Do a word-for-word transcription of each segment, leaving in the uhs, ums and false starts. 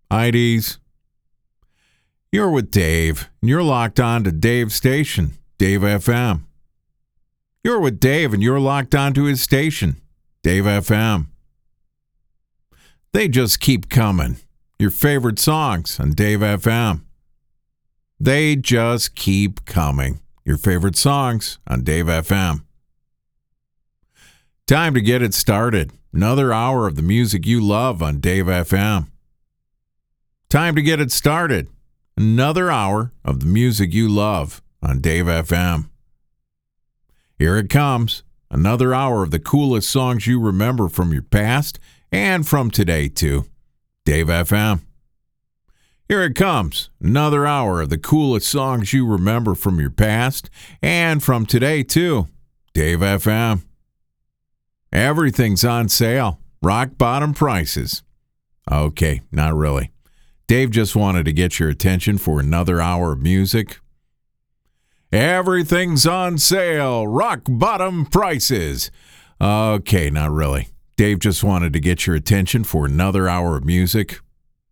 I Ds. You're with Dave, and you're locked on to Dave's station, Dave F M. You're with Dave, and you're locked on to his station, Dave F M. They just keep coming. Your favorite songs on Dave F M. They just keep coming. Your favorite songs on Dave F M. Time to get it started. Another hour of the music you love on Dave F M. Time to get it started. Another hour of the music you love on Dave F M. Here it comes. Another hour of the coolest songs you remember from your past and from today too. Dave F M. Here it comes. Another hour of the coolest songs you remember from your past and from today too. Dave F M. Everything's on sale. Rock bottom prices. Okay, not really. Dave just wanted to get your attention for another hour of music. Everything's on sale. Rock bottom prices. Okay, not really. Dave just wanted to get your attention for another hour of music.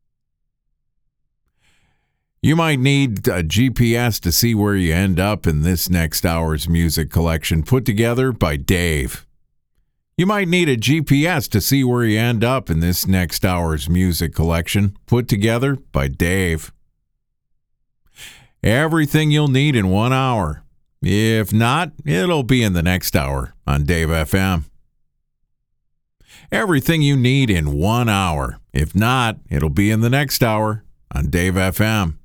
You might need a G P S to see where you end up in this next hour's music collection put together by Dave. You might need a G P S to see where you end up in this next hour's music collection put together by Dave. Everything you'll need in one hour. If not, it'll be in the next hour on Dave F M. Everything you need in one hour. If not, it'll be in the next hour on Dave F M.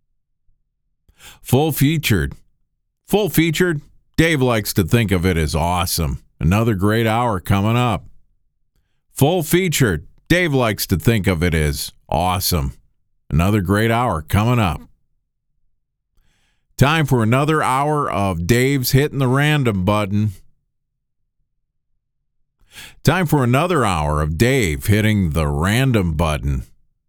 Full featured. Full featured, Dave likes to think of it as awesome. Another great hour coming up. Full featured, Dave likes to think of it as awesome. Another great hour coming up. Time for another hour of Dave's hitting the random button. Time for another hour of Dave hitting the random button.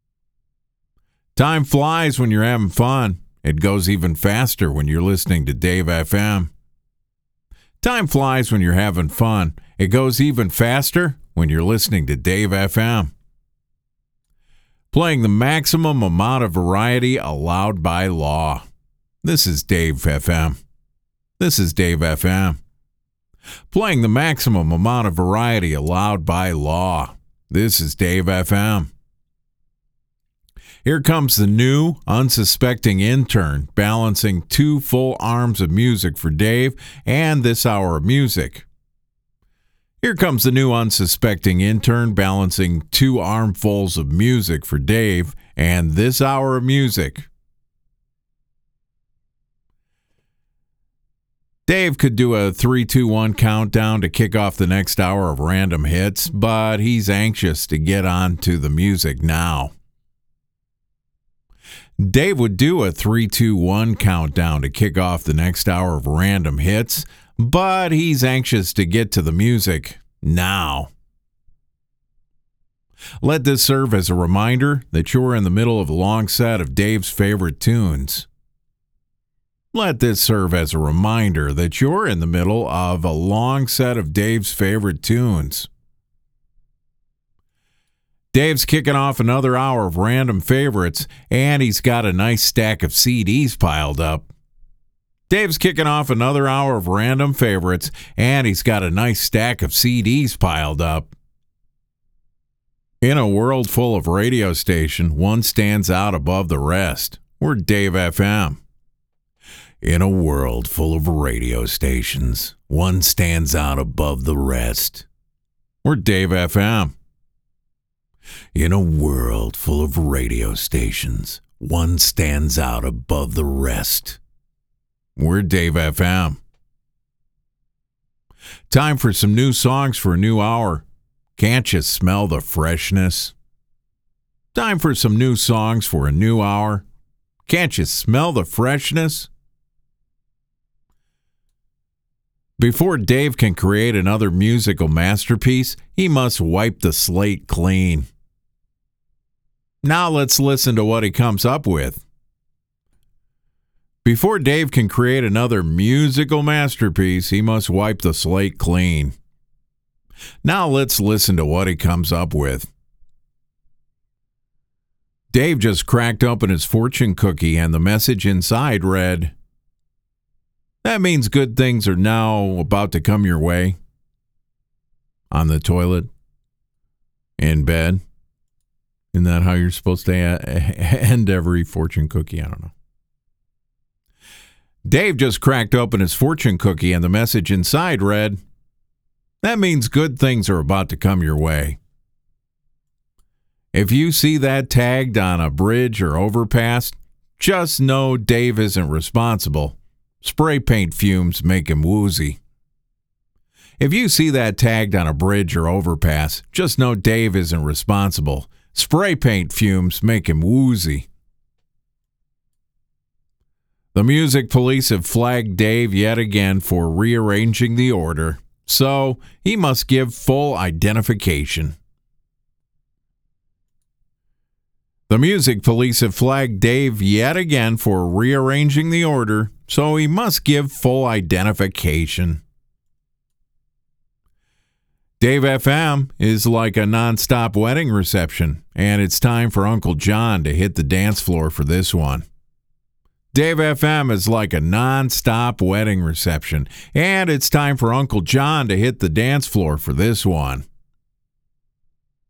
Time flies when you're having fun. It goes even faster when you're listening to Dave F M. Time flies when you're having fun. It goes even faster when you're listening to Dave F M. Playing the maximum amount of variety allowed by law. This is Dave F M. This is Dave F M. Playing the maximum amount of variety allowed by law. This is Dave F M. Here comes the new, unsuspecting intern, balancing two full arms of music for Dave and this hour of music. Here comes the new, unsuspecting intern, balancing two armfuls of music for Dave and this hour of music. Dave could do a three two one countdown to kick off the next hour of random hits, but he's anxious to get on to the music now. Dave would do a three two one countdown to kick off the next hour of random hits, but he's anxious to get to the music now. Let this serve as a reminder that you're in the middle of a long set of Dave's favorite tunes. Let this serve as a reminder that you're in the middle of a long set of Dave's favorite tunes. Dave's kicking off another hour of random favorites, and he's got a nice stack of C Ds piled up. Dave's kicking off another hour of random favorites, and he's got a nice stack of C Ds piled up. In a world full of radio stations, one stands out above the rest. We're Dave F M. In a world full of radio stations, one stands out above the rest. We're Dave F M. In a world full of radio stations, one stands out above the rest. We're Dave F M. Time for some new songs for a new hour. Can't you smell the freshness? Time for some new songs for a new hour. Can't you smell the freshness? Before Dave can create another musical masterpiece, he must wipe the slate clean. Now let's listen to what he comes up with. Before Dave can create another musical masterpiece, he must wipe the slate clean. Now let's listen to what he comes up with. Dave just cracked open his fortune cookie, and the message inside read, "That means good things are now about to come your way." On the toilet, in bed. Isn't that how you're supposed to end every fortune cookie? I don't know. Dave just cracked open his fortune cookie, and the message inside read, "That means good things are about to come your way." If you see that tagged on a bridge or overpass, just know Dave isn't responsible. Spray paint fumes make him woozy. If you see that tagged on a bridge or overpass, just know Dave isn't responsible. Spray paint fumes make him woozy. The music police have flagged Dave yet again for rearranging the order, so he must give full identification. The music police have flagged Dave yet again for rearranging the order, so he must give full identification. Dave F M is like a nonstop wedding reception, and it's time for Uncle John to hit the dance floor for this one. Dave F M is like a non-stop wedding reception, and it's time for Uncle John to hit the dance floor for this one.